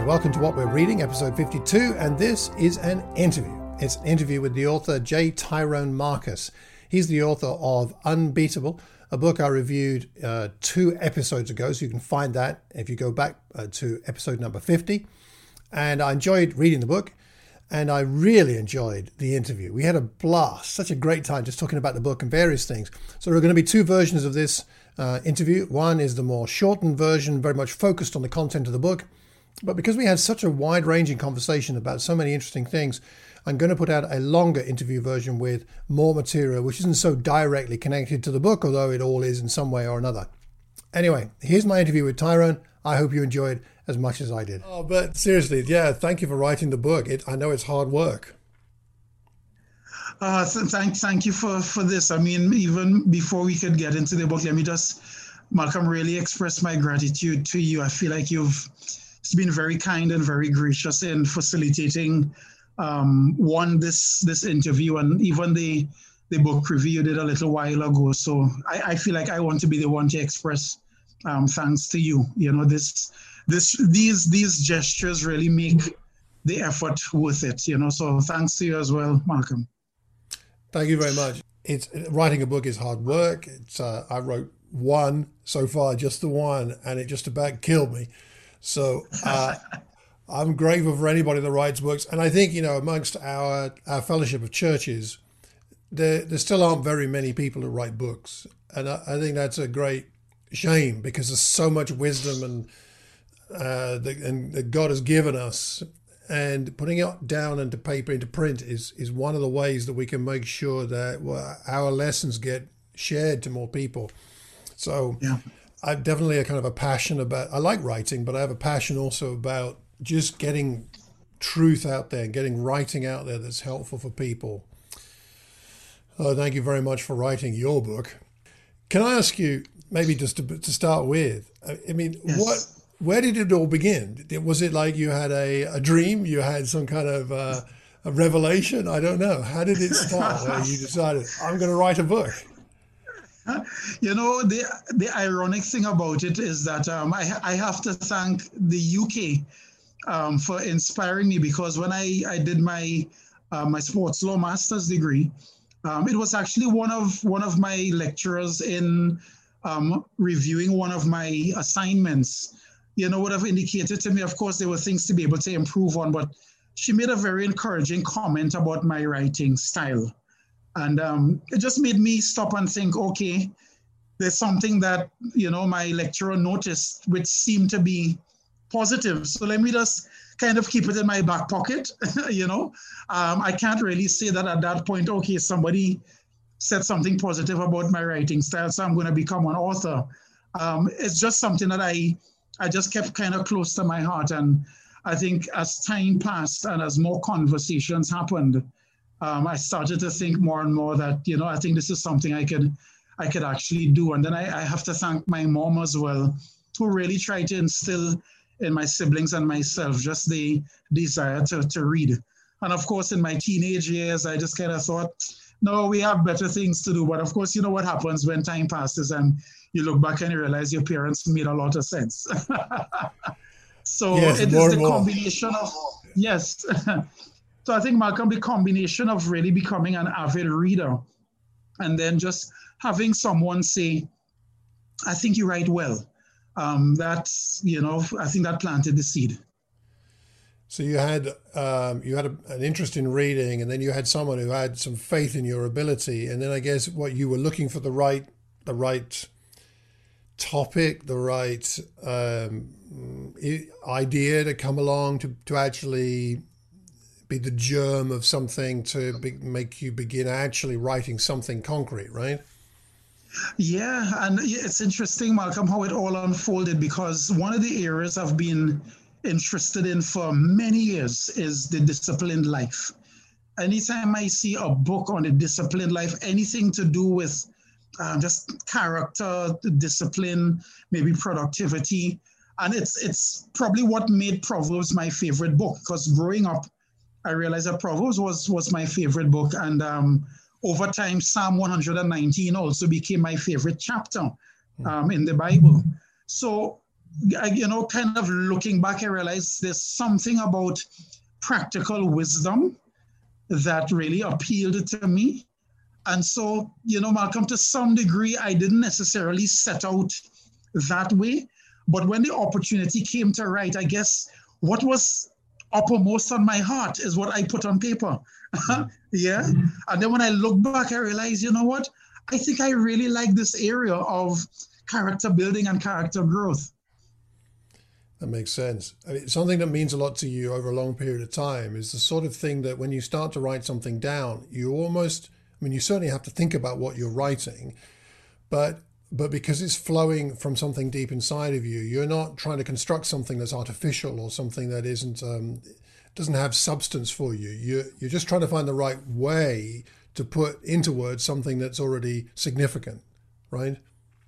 welcome to What We're Reading, episode 52, and this is an interview. It's an interview with the author J. Tyrone Marcus. He's the author of Unbeatable, a book I reviewed 2 episodes ago, so you can find that if you go back to episode number 50. And I enjoyed reading the book, and I really enjoyed the interview. We had a blast, such a great time just talking about the book and various things. So there are going to be 2 versions of this interview. One is the more shortened version, very much focused on the content of the book. But because we had such a wide-ranging conversation about so many interesting things, I'm going to put out a longer interview version with more material, which isn't so directly connected to the book, although it all is in some way or another. Anyway, here's my interview with Tyrone. I hope you enjoyed as much as I did. Oh, but seriously, yeah, thank you for writing the book. I know it's hard work. Thank you for this. I mean, even before we could get into the book, let me just, Malcolm, really express my gratitude to you. I feel like you've been very kind and very gracious in facilitating this interview and even the book review you did a little while ago. So I feel like I want to be the one to express thanks to you. You know, these gestures really make the effort worth it. You know, so thanks to you as well, Malcolm. Thank you very much. Writing a book is hard work. I wrote one so far, just the one, and it just about killed me. So I'm grateful for anybody that writes books. And I think, you know, amongst our fellowship of churches, there still aren't very many people who write books. And I think that's a great shame because there's so much wisdom that God has given us. And putting it down into paper, into print is one of the ways that we can make sure that our lessons get shared to more people. So yeah. I've definitely a kind of a passion about, I like writing, but I have a passion also about just getting truth out there, getting writing out there that's helpful for people. Thank you very much for writing your book. Can I ask you, maybe just to start with, I mean, yes. Where did it all begin? Was it like you had a dream? You had some kind of a revelation? I don't know. How did it start where you decided, I'm going to write a book? You know, the ironic thing about it is that I have to thank the UK for inspiring me, because when I did my sports law master's degree, it was actually one of my lecturers in reviewing one of my assignments, you know, would have indicated to me, of course, there were things to be able to improve on, but she made a very encouraging comment about my writing style. And it just made me stop and think, okay, there's something that, you know, my lecturer noticed, which seemed to be positive. So let me just kind of keep it in my back pocket, you know. I can't really say that at that point, okay, somebody said something positive about my writing style, so I'm going to become an author. It's just something that I just kept kind of close to my heart. And I think as time passed and as more conversations happened, I started to think more and more that, you know, I think this is something I could actually do. And then I have to thank my mom as well, who really tried to instill in my siblings and myself just the desire to read. And of course, in my teenage years, I just kind of thought, no, we have better things to do. But of course, you know what happens when time passes and you look back and you realize your parents made a lot of sense. So yes, it is the combination of, yes. So I think, Malcolm, the combination of really becoming an avid reader and then just having someone say, I think you write well. That's, you know, I think that planted the seed. So you had an interest in reading, and then you had someone who had some faith in your ability. And then I guess what you were looking for the right topic, the right idea to come along to actually be the germ of something to make you begin actually writing something concrete, right? Yeah, and it's interesting, Malcolm, how it all unfolded, because one of the areas I've been interested in for many years is the disciplined life. Anytime I see a book on a disciplined life, anything to do with just character, discipline, maybe productivity, and it's probably what made Proverbs my favorite book, because growing up, I realized that Proverbs was my favorite book. And over time, Psalm 119 also became my favorite chapter in the Bible. So kind of looking back, I realized there's something about practical wisdom that really appealed to me. And so, Malcolm, to some degree, I didn't necessarily set out that way. But when the opportunity came to write, I guess what was uppermost on my heart is what I put on paper. Yeah. And then when I look back, I realized, you know what? I think I really like this area of character building and character growth. That makes sense. I mean, something that means a lot to you over a long period of time is the sort of thing that when you start to write something down, you certainly have to think about what you're writing, but because it's flowing from something deep inside of you, you're not trying to construct something that's artificial or something that doesn't have substance for you. You're just trying to find the right way to put into words something that's already significant, right?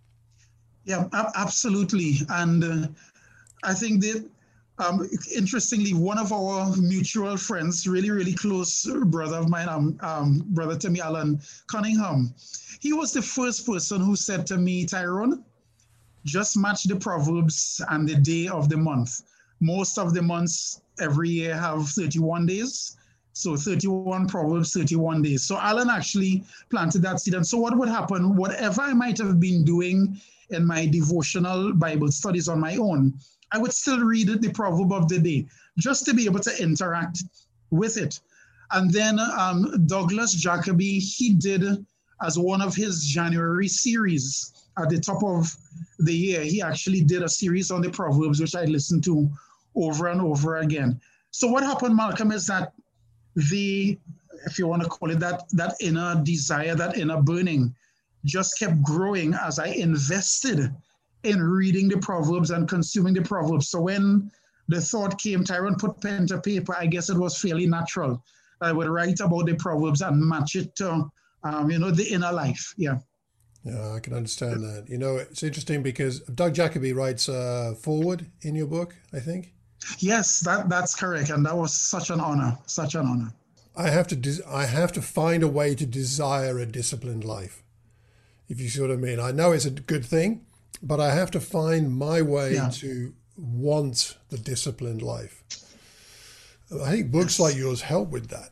Yeah, absolutely. And I think that, interestingly, one of our mutual friends, really, really close brother of mine, brother Timmy Allen Cunningham, he was the first person who said to me, Tyrone, just match the Proverbs and the day of the month. Most of the months every year have 31 days. So 31 Proverbs, 31 days. So Alan actually planted that seed. And so what would happen, whatever I might have been doing in my devotional Bible studies on my own, I would still read the proverb of the day just to be able to interact with it. And then Douglas Jacoby, he did as one of his January series at the top of the year, he actually did a series on the Proverbs, which I listened to over and over again. So what happened, Malcolm, is that if you want to call it that inner desire, that inner burning, just kept growing as I invested in reading the Proverbs and consuming the Proverbs. So when the thought came, Tyrone, put pen to paper, I guess it was fairly natural. I would write about the Proverbs and match it to, the inner life. Yeah. Yeah, I can understand that. It's interesting because Doug Jacoby writes forward in your book, I think. Yes, that's correct. And that was such an honor, such an honor. I have to find a way to desire a disciplined life, if you see what I mean. I know it's a good thing, but I have to find my way to want the disciplined life. I think books like yours help with that.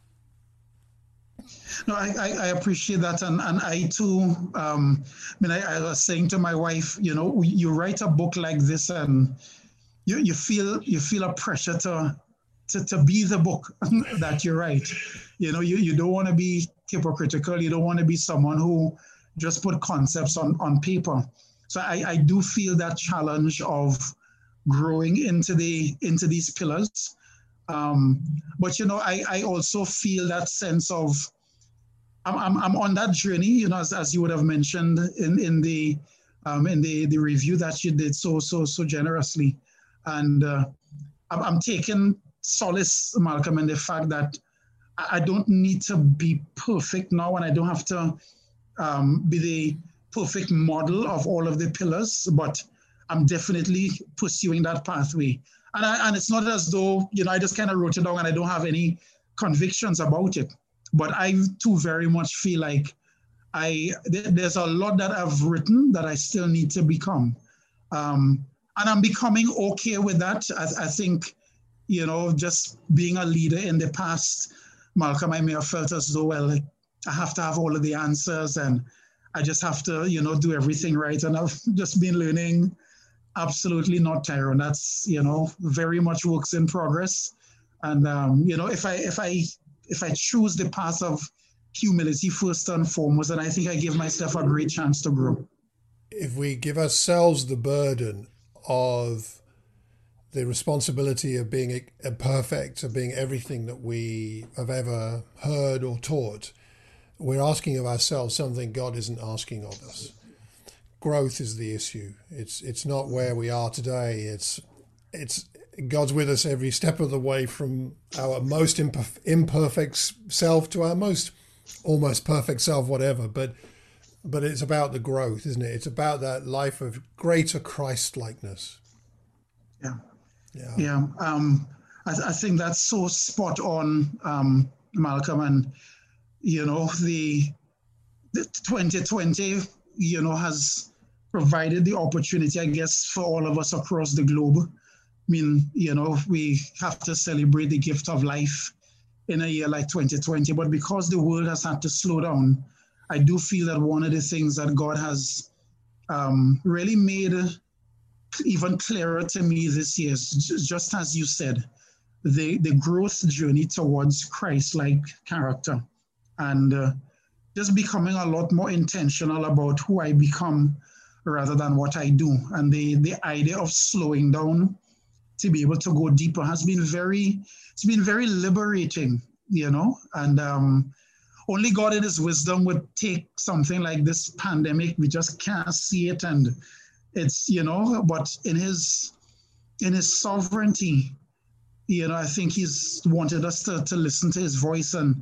No, I appreciate that. And I too, I was saying to my wife, you write a book like this and you feel a pressure to be the book that you write. You don't want to be hypocritical. You don't want to be someone who just put concepts on paper. So I do feel that challenge of growing into these pillars. But I also feel that sense of I'm on that journey, as you would have mentioned in the review that you did so generously, and I'm taking solace, Malcolm, in the fact that I don't need to be perfect now, and I don't have to be the perfect model of all of the pillars, but I'm definitely pursuing that pathway. And it's not as though, I just kind of wrote it down and I don't have any convictions about it. But I too very much feel like there's a lot that I've written that I still need to become. And I'm becoming okay with that. I think, just being a leader in the past, Malcolm, I may have felt as though, I have to have all of the answers and I just have to, do everything right. And I've just been learning, absolutely not, Tyrone. That's, very much works in progress. And, if I choose the path of humility first and foremost, then I think I give myself a great chance to grow. If we give ourselves the burden of the responsibility of being perfect, of being everything that we have ever heard or taught, we're asking of ourselves something God isn't asking of us. Growth is the issue. It's not where we are today. It's God's with us every step of the way, from our most imperfect self to our most almost perfect self, whatever. But it's about the growth, isn't it? It's about that life of greater Christ-likeness. Yeah. I think that's so spot on, Malcolm. And, the 2020, has provided the opportunity, I guess, for all of us across the globe. I mean, we have to celebrate the gift of life in a year like 2020, but because the world has had to slow down, I do feel that one of the things that God has really made even clearer to me this year is just as you said, the growth journey towards Christ-like character, and just becoming a lot more intentional about who I become rather than what I do. And the idea of slowing down to be able to go deeper has been very liberating, and only God in his wisdom would take something like this pandemic. We just can't see it, and it's, but in his sovereignty, I think he's wanted us to listen to his voice and,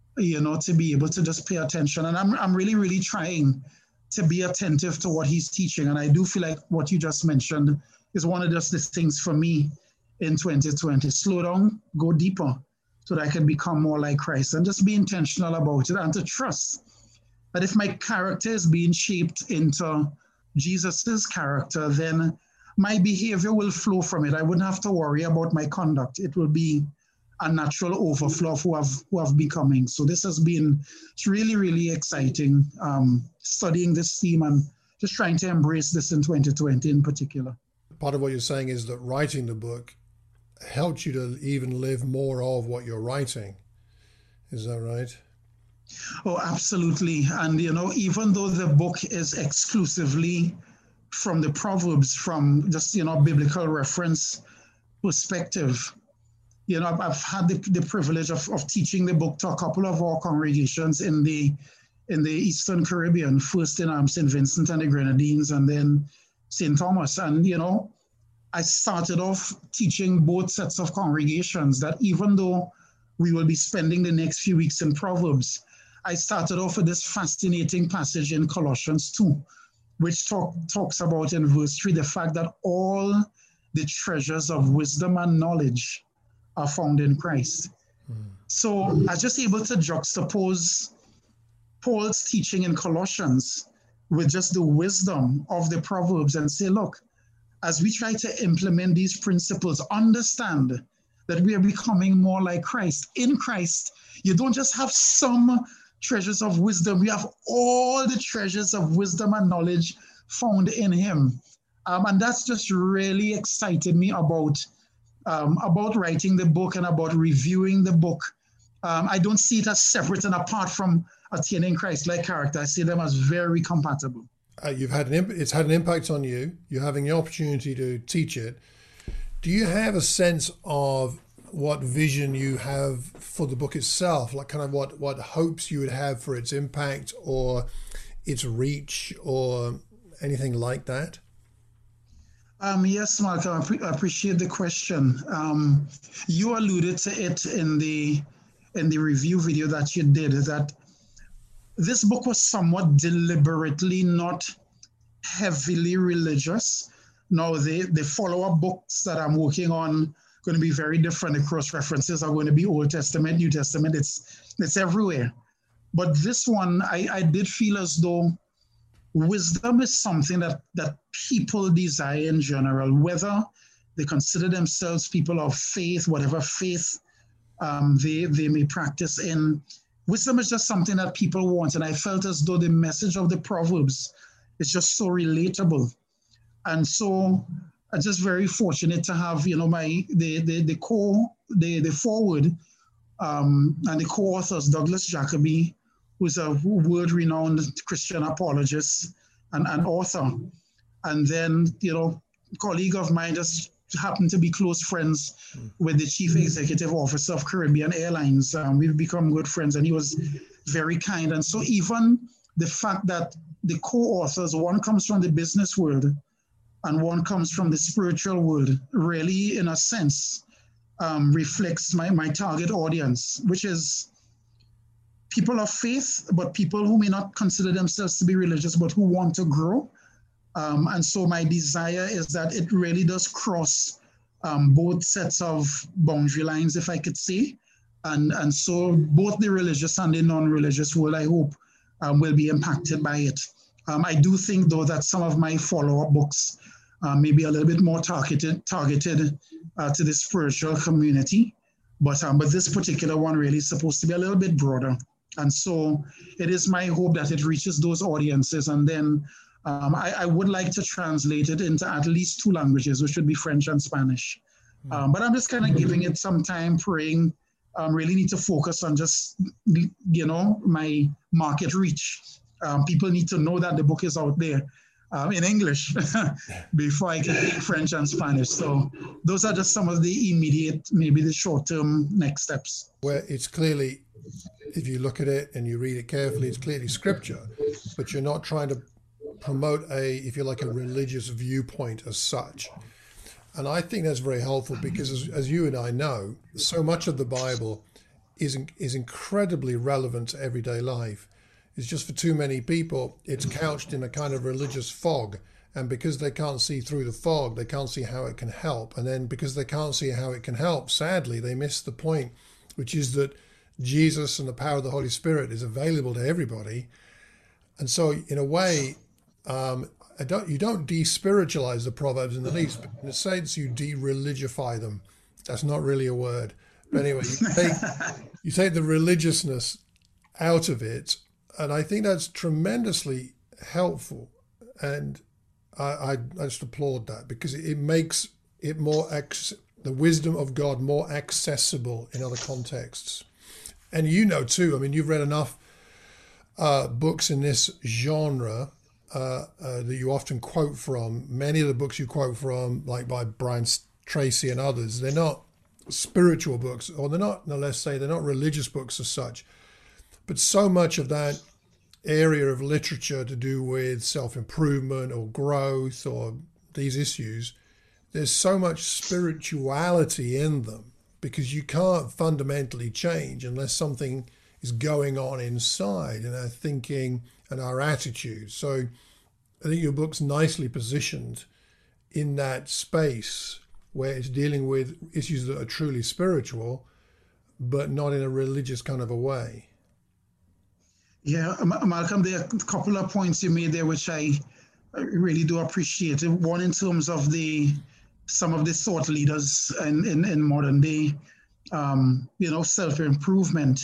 to be able to just pay attention. And I'm really, really trying to be attentive to what he's teaching. And I do feel like what you just mentioned is one of just the things for me in 2020. Slow down, go deeper, so that I can become more like Christ, and just be intentional about it, and to trust that if my character is being shaped into Jesus's character, then my behavior will flow from it. I wouldn't have to worry about my conduct. It will be a natural overflow of who I've becoming. So this has been really, really exciting, studying this theme and just trying to embrace this in 2020 in particular. Part of what you're saying is that writing the book helped you to even live more of what you're writing. Is that right? Oh, absolutely. And, even though the book is exclusively from the Proverbs, from just, biblical reference perspective, I've had the privilege of teaching the book to a couple of our congregations in the Eastern Caribbean, first in St. Vincent and the Grenadines, and then St. Thomas. And, I started off teaching both sets of congregations that even though we will be spending the next few weeks in Proverbs, I started off with this fascinating passage in Colossians 2, which talks about in verse 3 the fact that all the treasures of wisdom and knowledge are found in Christ. So I was just able to juxtapose Paul's teaching in Colossians with just the wisdom of the Proverbs and say, look, as we try to implement these principles, understand that we are becoming more like Christ. In Christ, you don't just have some treasures of wisdom, we have all the treasures of wisdom and knowledge found in him. And that's just really excited me about writing the book and about reviewing the book. I don't see it as separate and apart from attaining Christ-like character. I see them as very compatible. It's had an impact on you. You're having the opportunity to teach it. Do you have a sense of what vision you have for the book itself, like kind of what hopes you would have for its impact or its reach or anything like that? Yes, Malcolm, I appreciate the question. You alluded to it in the review video that you did, that this book was somewhat deliberately not heavily religious. Now, the follow-up books that I'm working on going to be very different. The cross-references are going to be Old Testament, New Testament. It's everywhere. But this one, I did feel as though wisdom is something that people desire in general, whether they consider themselves people of faith, whatever faith they may practice in. Wisdom is just something that people want. And I felt as though the message of the Proverbs is just so relatable. And so I'm just very fortunate to have, the foreword and the co-authors, Douglas Jacoby, who's a world-renowned Christian apologist and author. And then, colleague of mine just happened to be close friends with the chief executive officer of Caribbean Airlines. We've become good friends, and he was very kind. And so even the fact that the co-authors, one comes from the business world and one comes from the spiritual world, really, in a sense, reflects my target audience, which is people of faith, but people who may not consider themselves to be religious, but who want to grow. And so my desire is that it really does cross both sets of boundary lines, if I could say. And so both the religious and the non-religious world, I hope, will be impacted by it. I do think, though, that some of my follow-up books may be a little bit more targeted to the spiritual community. But this particular one really is supposed to be a little bit broader. And so it is my hope that it reaches those audiences. And then I would like to translate it into at least 2 languages, which would be French and Spanish. But I'm just kind of giving it some time, praying. Really need to focus on just, my market reach. People need to know that the book is out there in English before I can take French and Spanish. So those are just some of the immediate, maybe the short-term next steps. Where it's clearly, if you look at it and you read it carefully, it's clearly scripture, but you're not trying to promote if you like, a religious viewpoint as such. And I think that's very helpful because, as you and I know, so much of the Bible is incredibly relevant to everyday life. It's just for too many people, it's couched in a kind of religious fog. And because they can't see through the fog, they can't see how it can help. And then because they can't see how it can help, sadly, they miss the point, which is that Jesus and the power of the Holy Spirit is available to everybody. And so, in a way, you don't de-spiritualize the Proverbs in the least, but in a sense you de-religify them. That's not really a word. But anyway, you take the religiousness out of it, and I think that's tremendously helpful. And I just applaud that because it makes it the wisdom of God more accessible in other contexts. And too, I mean, you've read enough books in this genre that you often quote from. Many of the books you quote from, like by Brian Tracy and others, they're not spiritual books, or they're not religious books as such. But so much of that area of literature to do with self-improvement or growth or these issues, there's so much spirituality in them because you can't fundamentally change unless something is going on inside in our thinking and our attitudes. So I think your book's nicely positioned in that space where it's dealing with issues that are truly spiritual, but not in a religious kind of a way. Yeah, Malcolm, there are a couple of points you made there which I really do appreciate. One, in terms of some of the thought leaders in modern day, self-improvement.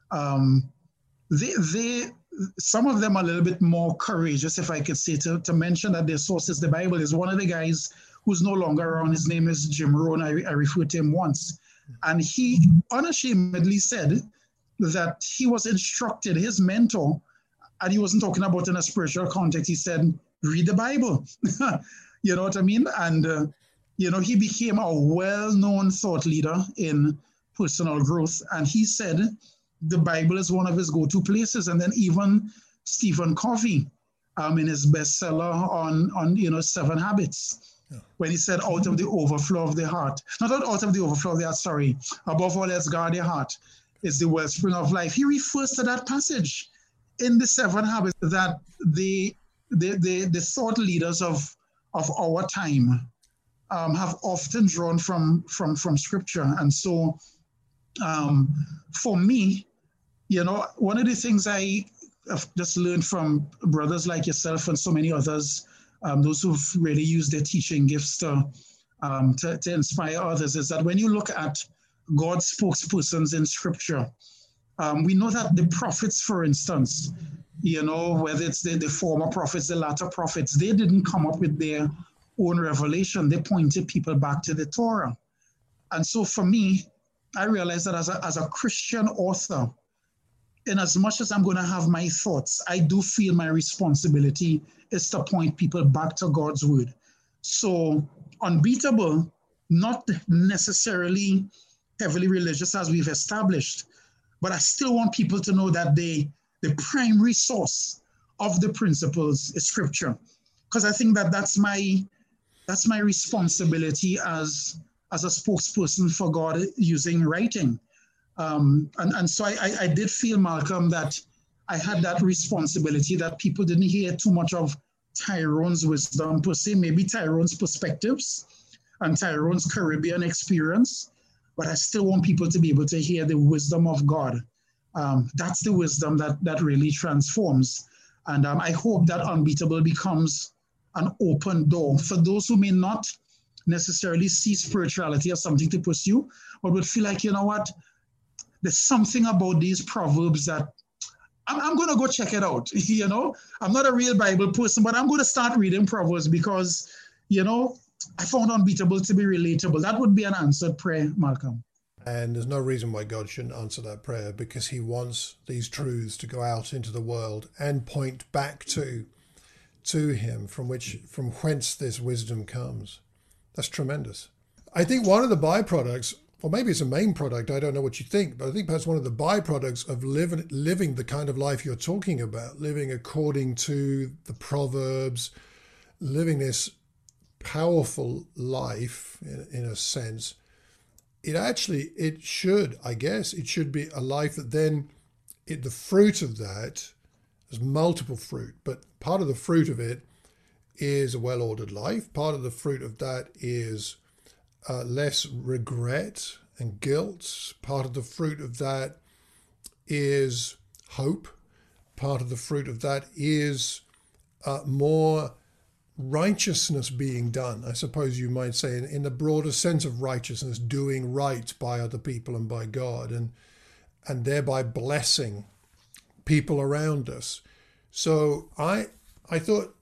Some of them are a little bit more courageous, if I could say, to mention that their source is the Bible. Is one of the guys who's no longer around. His name is Jim Rohn. I referred to him once. And he unashamedly said that he was instructed, his mentor, and he wasn't talking about in a spiritual context. He said, read the Bible. You know what I mean? And, he became a well-known thought leader in personal growth. And he said the Bible is one of his go-to places. And then even Stephen Covey, in his bestseller on 7 Habits, when he said, out of the overflow of the heart, not out of the overflow of the heart, sorry, above all else guard your heart is the wellspring of life. He refers to that passage in the 7 Habits that the thought leaders of our time have often drawn from scripture. And so for me, one of the things I have just learned from brothers like yourself and so many others, those who've really used their teaching gifts to inspire others, is that when you look at God's spokespersons in scripture, we know that the prophets, for instance, whether it's the former prophets, the latter prophets, they didn't come up with their own revelation. They pointed people back to the Torah. And so for me, I realized that as a Christian author, in as much as I'm going to have my thoughts, I do feel my responsibility is to point people back to God's word. So Unbeatable, not necessarily heavily religious as we've established, but I still want people to know that the primary source of the principles is scripture. Because I think that's my responsibility as a spokesperson for God using writing. And so I did feel, Malcolm, that I had that responsibility, that people didn't hear too much of Tyrone's wisdom per se, maybe Tyrone's perspectives and Tyrone's Caribbean experience, but I still want people to be able to hear the wisdom of God. That's the wisdom that really transforms. And I hope that Unbeatable becomes an open door for those who may not necessarily see spirituality as something to pursue, but would feel like, you know what, there's something about these proverbs that I'm going to go check it out. You know, I'm not a real Bible person, but I'm going to start reading Proverbs because, you know, I found Unbeatable to be relatable. That would be an answered prayer, Malcolm. And there's no reason why God shouldn't answer that prayer, because he wants these truths to go out into the world and point back to him, from whence this wisdom comes. That's tremendous. I think one of the byproducts, or maybe it's a main product, I don't know what you think, but I think perhaps one of the byproducts of living the kind of life you're talking about, living according to the Proverbs, living this powerful life in a sense, it should be a life that then, the fruit of that, there's multiple fruit, but part of the fruit of it is a well-ordered life. Part of the fruit of that is less regret and guilt. Part of the fruit of that is hope. Part of the fruit of that is more righteousness being done, I suppose you might say, in the broader sense of righteousness, doing right by other people and by God, and thereby blessing people around us. So I thought,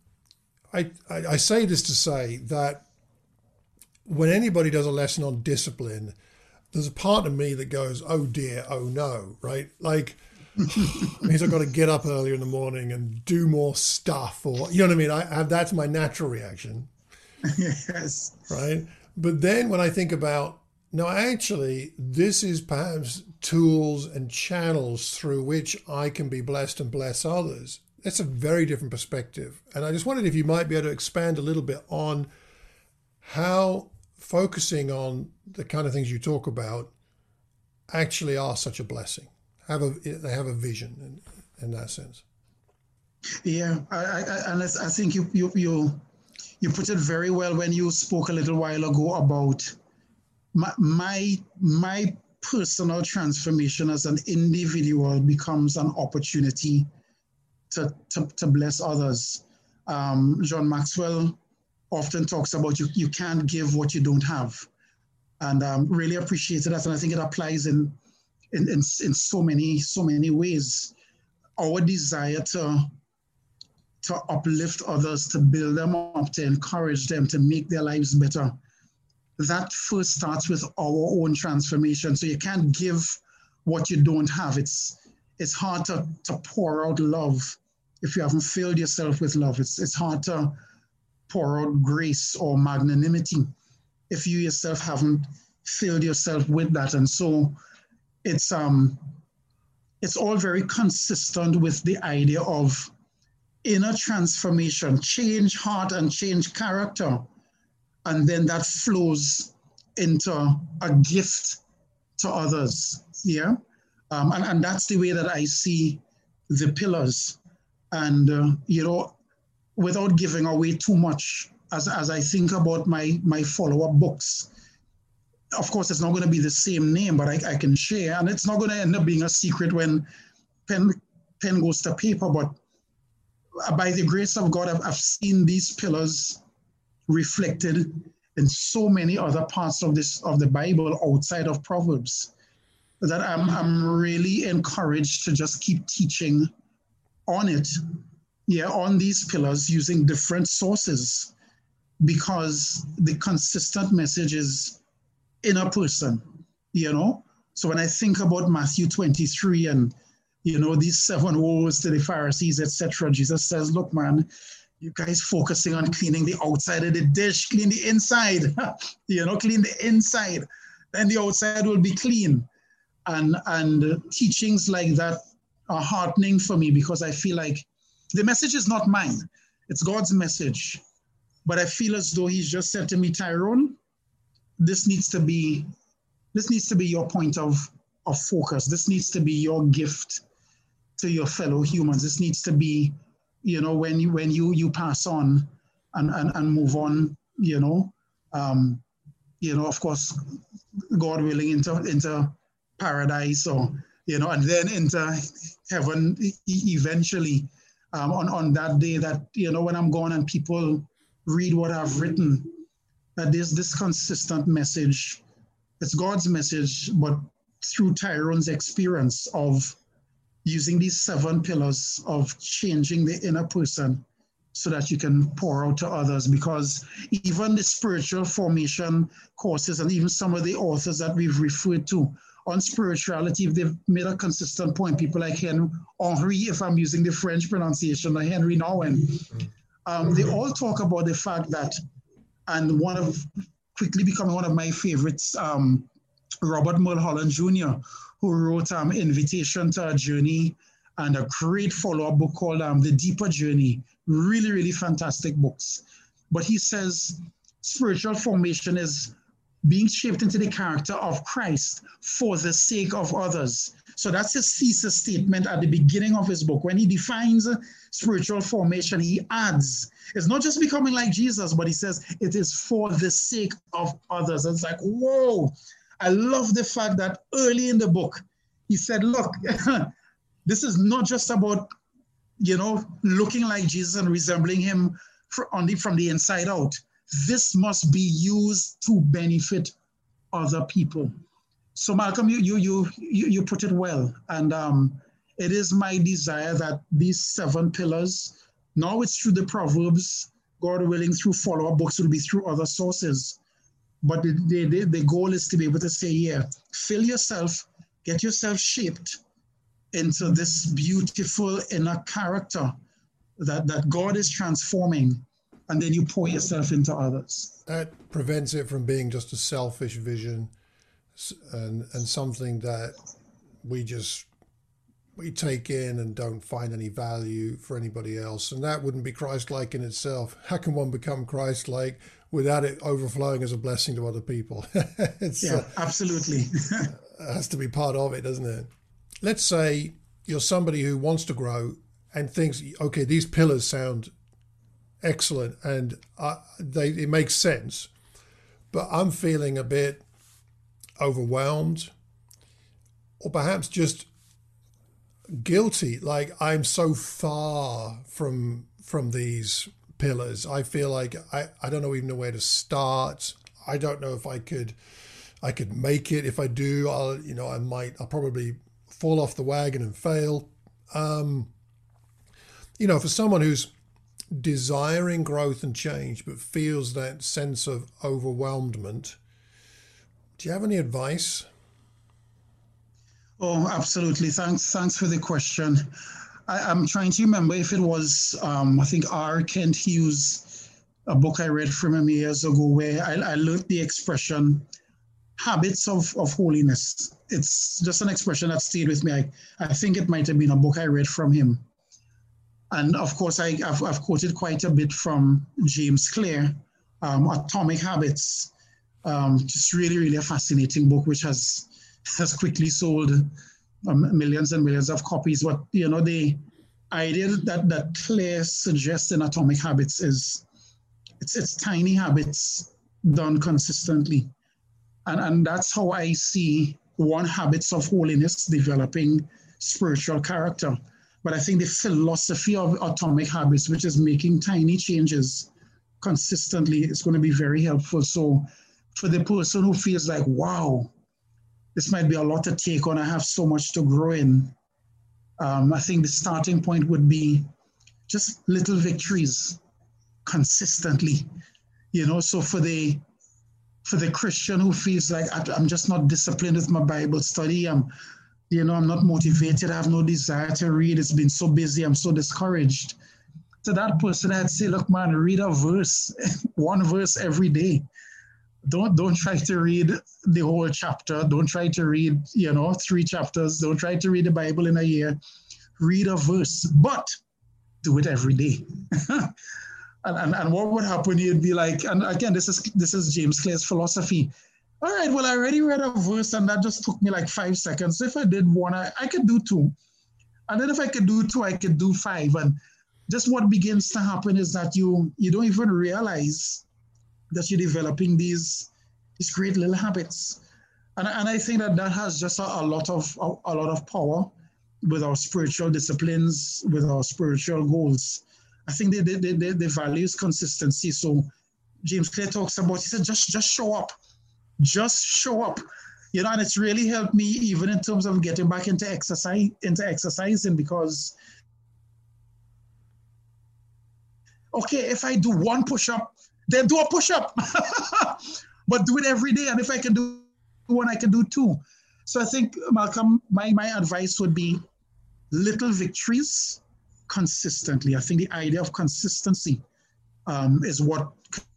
I say this to say that when anybody does a lesson on discipline, there's a part of me that goes, oh dear, oh no, right? Like, means I've got to get up earlier in the morning and do more stuff, or, you know what I mean? That's my natural reaction. Yes. Right? But then when I think about, no, actually, this is perhaps tools and channels through which I can be blessed and bless others. That's a very different perspective. And I just wondered if you might be able to expand a little bit on how focusing on the kind of things you talk about actually are such a blessing. They have a vision in that sense. Yeah, I think you put it very well when you spoke a little while ago about my personal transformation as an individual becomes an opportunity to bless others. John Maxwell often talks about you can't give what you don't have, and really appreciated that, and I think it applies in so many ways. Our desire to uplift others, to build them up, to encourage them, to make their lives better, that first starts with our own transformation. So you can't give what you don't have. It's hard to pour out love if you haven't filled yourself with love. It's hard to pour out grace or magnanimity if you yourself haven't filled yourself with that. And so it's all very consistent with the idea of inner transformation, change heart and change character. And then that flows into a gift to others. Yeah. And that's the way that I see the pillars. And, without giving away too much, as I think about my follow-up books, of course, it's not going to be the same name, but I can share. And it's not going to end up being a secret when pen goes to paper. But by the grace of God, I've seen these pillars reflected in so many other parts of the Bible outside of Proverbs, that I'm really encouraged to just keep teaching on it, on these pillars using different sources, because the consistent message is in a person, So when I think about Matthew 23 and, these 7 woes to the Pharisees, etc., Jesus says, look, man, you guys focusing on cleaning the outside of the dish, clean the inside, clean the inside, then the outside will be clean. And teachings like that are heartening for me, because I feel like the message is not mine, it's God's message. But I feel as though he's just said to me, Tyrone, this needs to be your point of focus. This needs to be your gift to your fellow humans. This needs to be, when you pass on and move on, of course, God willing, into paradise, or, and then into heaven eventually. on that day that, when I'm gone and people read what I've written, that there's this consistent message. It's God's message, but through Tyrone's experience of using these 7 pillars of changing the inner person so that you can pour out to others. Because even the spiritual formation courses and even some of the authors that we've referred to on spirituality, they've made a consistent point. People like Henri, if I'm using the French pronunciation, or Henri Nouwen, they all talk about the fact that, and quickly becoming one of my favorites, Robert Mulholland Jr., who wrote Invitation to a Journey, and a great follow-up book called The Deeper Journey. Really, really fantastic books. But he says spiritual formation is being shaped into the character of Christ for the sake of others. So that's his thesis statement at the beginning of his book. When he defines spiritual formation, he adds, it's not just becoming like Jesus, but he says it is for the sake of others. It's like, whoa. I love the fact that early in the book, he said, look, this is not just about, looking like Jesus and resembling him from the inside out. This must be used to benefit other people. So Malcolm, you put it well. And it is my desire that these 7 pillars, now it's through the Proverbs, God willing, through follow-up books, will be through other sources. But the goal is to be able to say, fill yourself, get yourself shaped into this beautiful inner character that God is transforming, and then you pour yourself into others. That prevents it from being just a selfish vision and something that we take in and don't find any value for anybody else. And that wouldn't be Christ-like in itself. How can one become Christ-like without it overflowing as a blessing to other people? Absolutely. It has to be part of it, doesn't it? Let's say you're somebody who wants to grow and thinks, okay, these pillars sound excellent and it makes sense, but I'm feeling a bit overwhelmed or perhaps just guilty, like I'm so far from these pillars. I feel like I don't even know where to start. I don't know if I could make it. If I do, I'll probably fall off the wagon and fail. For someone who's desiring growth and change but feels that sense of overwhelmment, do you have any advice? Oh, absolutely. Thanks for the question. I'm trying to remember if it was, I think R. Kent Hughes, a book I read from him years ago, where I learned the expression, habits of holiness. It's just an expression that stayed with me. I think it might have been a book I read from him. And of course, I've quoted quite a bit from James Clear, Atomic Habits. Just really, really a fascinating book, which has quickly sold millions and millions of copies. But, the idea that Clear suggests in Atomic Habits is it's tiny habits done consistently. And that's how I see habits of holiness developing spiritual character. But I think the philosophy of Atomic Habits, which is making tiny changes consistently, is going to be very helpful. So for the person who feels like, wow, this might be a lot to take on, I have so much to grow in, I think the starting point would be just little victories consistently. So for the Christian who feels like I'm just not disciplined with my Bible study, I'm not motivated, I have no desire to read, it's been so busy, I'm so discouraged. To that person, I'd say, look, man, read a verse, one verse every day. Don't try to read the whole chapter. Don't try to read, 3 chapters. Don't try to read the Bible in a year. Read a verse, but do it every day. and what would happen? You'd be like, and again, this is James Clear's philosophy. All right, well, I already read a verse and that just took me like 5 seconds. So if I did one, I could do 2. And then if I could do 2, I could do 5. And just what begins to happen is that you don't even realize that you're developing these great little habits. And I think that has just a lot of power with our spiritual disciplines, with our spiritual goals. I think the value is consistency. So James Clear talks about, he said, just show up. Just show up. You know, and it's really helped me even in terms of getting back into exercising, because okay, if I do one push-up, then do a push-up. But do it every day. And if I can do one, I can do two. So I think, Malcolm, my advice would be little victories consistently. I think the idea of consistency is what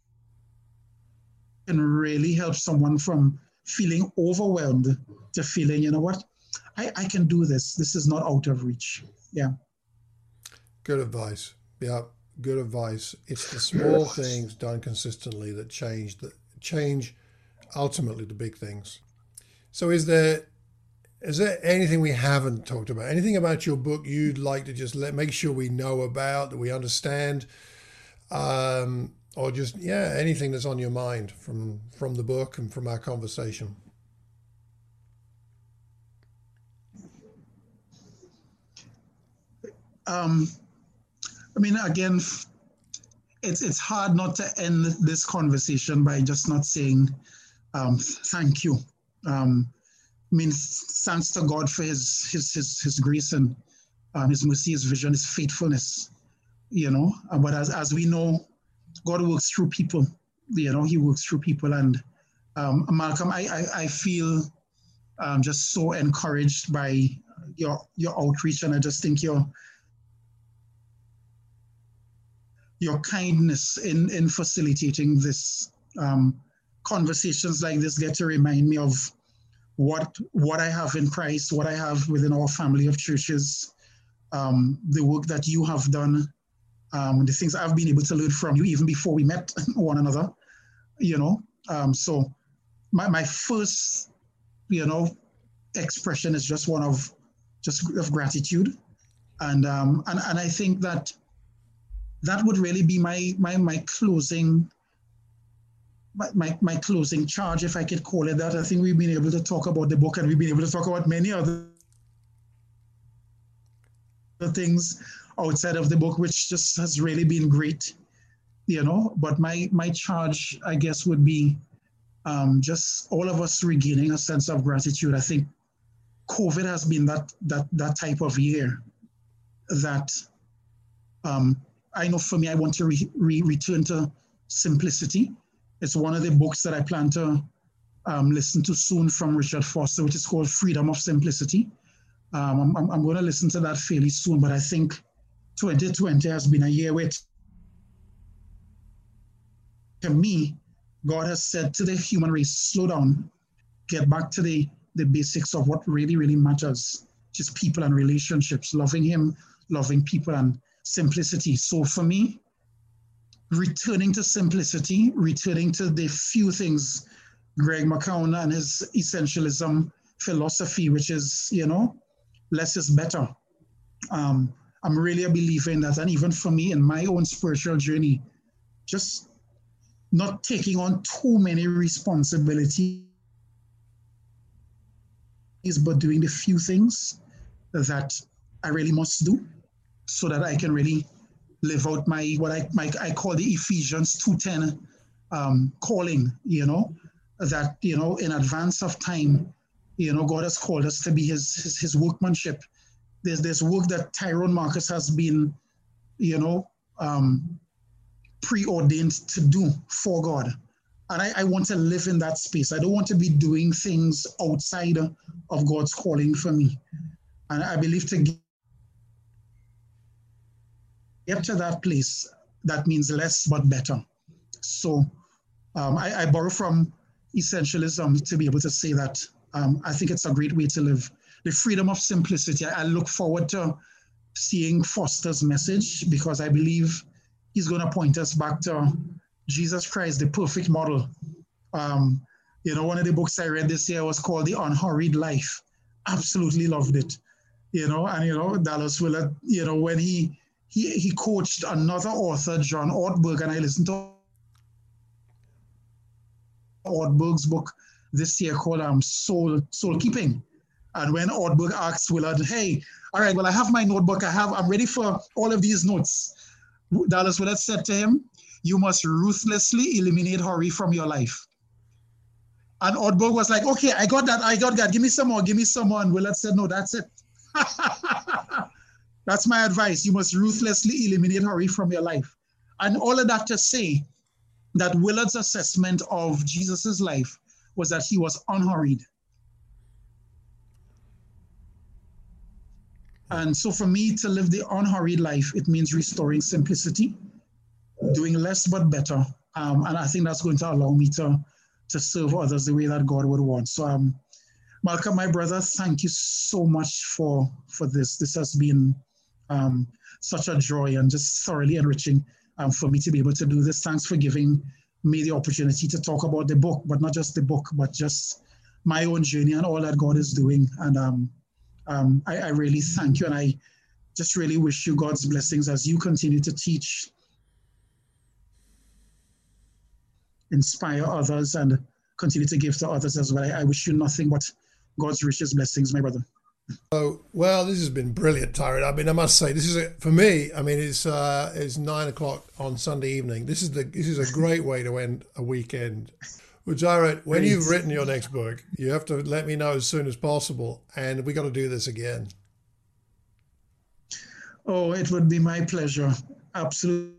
can really help someone from feeling overwhelmed to feeling, you know what, I can do this. This is not out of reach. Yeah. Good advice. Yeah, good advice. It's the small things done consistently that change ultimately the big things. So is there anything we haven't talked about? Anything about your book you'd like to just make sure we know about, that we understand? Or just, anything that's on your mind from the book and from our conversation? I mean, again, it's hard not to end this conversation by just not saying thank you. I mean, thanks to God for his grace and his mercy, his vision, his faithfulness, you know. But as we know, God works through people, you know, he works through people. And Malcolm, I feel just so encouraged by your outreach. And I just think your kindness in facilitating this, conversations like this get to remind me of what I have in Christ, what I have within our family of churches, the work that you have done, the things I've been able to learn from you even before we met one another, you know. So my first, you know, expression is just one of gratitude, and I think that would really be my closing. My closing charge, if I could call it that. I think we've been able to talk about the book, and we've been able to talk about many other things outside of the book, which just has really been great, you know. But my charge, I guess, would be just all of us regaining a sense of gratitude. I think COVID has been that type of year that I know for me, I want to return to simplicity. It's one of the books that I plan to listen to soon from Richard Foster, which is called Freedom of Simplicity. I'm going to listen to that fairly soon, but I think 2020 has been a year where, to me, God has said to the human race, slow down, get back to the basics of what really, really matters, just people and relationships, loving him, loving people, and simplicity. So for me, returning to simplicity, returning to the few things Greg McKeown and his essentialism philosophy, which is, you know, less is better. I'm really a believer in that. And even for me, in my own spiritual journey, just not taking on too many responsibilities, but doing the few things that I really must do so that I can really live out what I call the Ephesians 2:10 calling, you know, that, you know, in advance of time, you know, God has called us to be his workmanship. There's this work that Tyrone Marcus has been, you know, preordained to do for God. And I want to live in that space. I don't want to be doing things outside of God's calling for me. And I believe to get to that place, that means less but better. So I borrow from essentialism to be able to say that I think it's a great way to live. The freedom of simplicity. I look forward to seeing Foster's message, because I believe he's going to point us back to Jesus Christ, the perfect model. You know, one of the books I read this year was called The Unhurried Life. Absolutely loved it. You know, and, you know, Dallas Willard, you know, when he coached another author, John Ortberg, and I listened to Ortberg's book this year called Soul Keeping. And when Ortberg asked Willard, hey, all right, well, I have my notebook. I'm ready for all of these notes. Dallas Willard said to him, you must ruthlessly eliminate hurry from your life. And Ortberg was like, okay, I got that. Give me some more. And Willard said, no, that's it. That's my advice. You must ruthlessly eliminate hurry from your life. And all of that to say that Willard's assessment of Jesus's life was that he was unhurried. And so for me to live the unhurried life, it means restoring simplicity, doing less but better. And I think that's going to allow me to serve others the way that God would want. So Malcolm, my brother, thank you so much for this. This has been such a joy and just thoroughly enriching for me to be able to do this. Thanks for giving me the opportunity to talk about the book, but not just the book, but just my own journey and all that God is doing. And I really thank you, and I just really wish you God's blessings as you continue to teach, inspire others, and continue to give to others as well. I wish you nothing but God's richest blessings, my brother. Oh, well, this has been brilliant, Tyrone. I mean, I must say, this is for me. I mean, it's 9:00 on Sunday evening. This is a great way to end a weekend. Well, Tyrone, when you've written your next book, you have to let me know as soon as possible, and we got to do this again. Oh, it would be my pleasure. Absolutely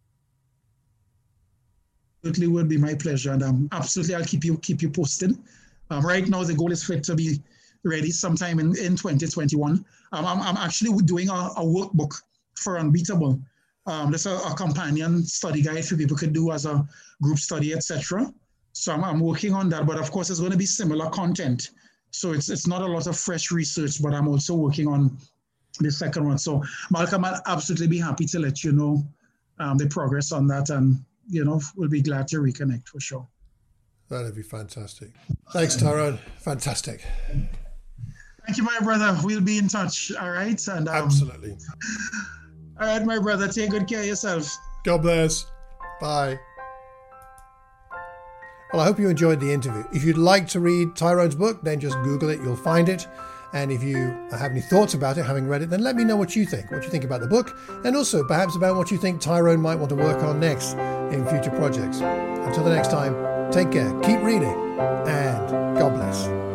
would be my pleasure, and absolutely I'll keep you posted. Right now, the goal is for it to be ready sometime in 2021. I'm actually doing a workbook for Unbeatable. There's a companion study guide for people could do as a group study, etc. So I'm working on that, but of course it's going to be similar content. So it's not a lot of fresh research, but I'm also working on the second one. So Malcolm, I'll absolutely be happy to let you know the progress on that, and we'll be glad to reconnect for sure. That'd be fantastic. Thanks, Tyrone. Fantastic. Thank you, my brother. We'll be in touch. All right. And absolutely. All right, my brother. Take good care of yourself. God bless. Bye. Well, I hope you enjoyed the interview. If you'd like to read Tyrone's book, then just Google it. You'll find it. And if you have any thoughts about it, having read it, then let me know what you think about the book, and also perhaps about what you think Tyrone might want to work on next in future projects. Until the next time, take care, keep reading, and God bless.